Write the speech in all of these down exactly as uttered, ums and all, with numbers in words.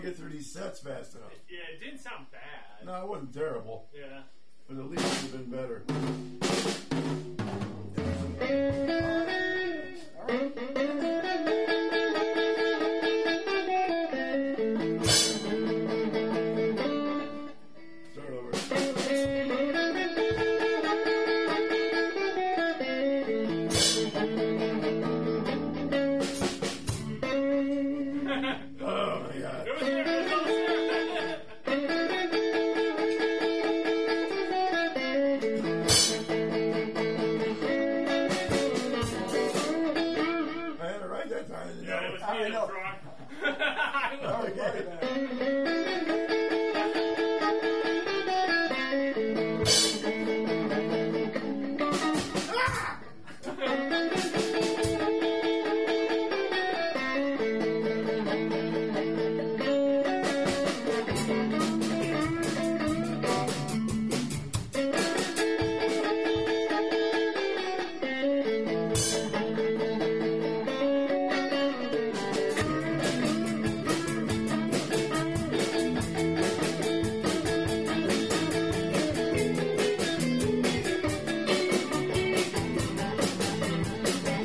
Get through these sets fast enough. Yeah, it didn't sound bad. No, it wasn't terrible. Yeah. But at least it would have been better. Start over. Oh my God. It was there. It was almost there. I had it right that time. You know? Yeah, it was I me that know. was wrong. Oh, right, man.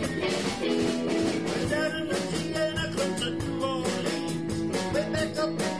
Down in Louisiana, close to New Orleans, way back up